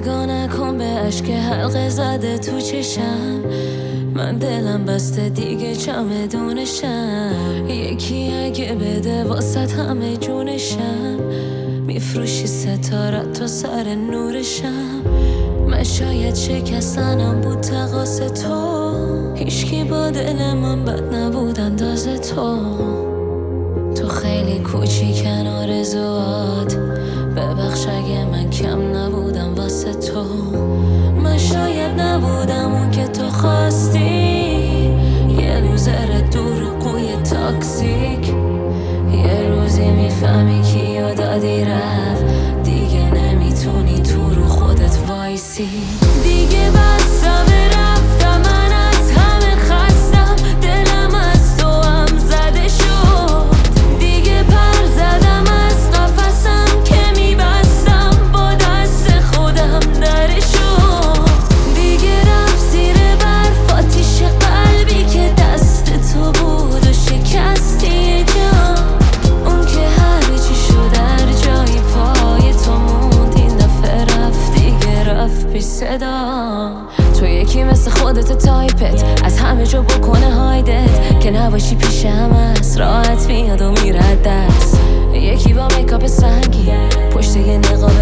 نگاه نکن به اشک حلقه زده تو چشم. من دلم بسته دیگه چمدونشم. یکی اگه بده واسط همه جونشم. میفروشی ستارت تو سر نورشم. من شاید شکستنم بود تقاس تو. هیچکی با دل من بد نبود انداز تو. تو خیلی کوچیکن آرزوات. ببخش اگه من کم نبودم واسه تو. من شاید نبودم اون که تو خواستی. یه لوزر دروغگوی تاکسیک. یه روزی میفهمی کیو دادی رفت. دیگه نمیتونی تو رو خودت وایسی. دیگه بستم رفتم من از همه خستم. دلم از تو هم زده شد. دیگه پر زدم از قفسم که میبستم با دست خودم درشو. دیگه رفت زیر برف آتیش قلبی که دست تو بود و شکستی جان. اون که هر چی شد در جای پای تو موند. این دفعه رفت دیگه رفت بی صدا. تو یکی مثل خودت تایپت از همه جا بکنه هایدت. که نباشی پیش همه است راحت میاد و میره دست. یکی با میکاپ سنگی پشت یه نقاب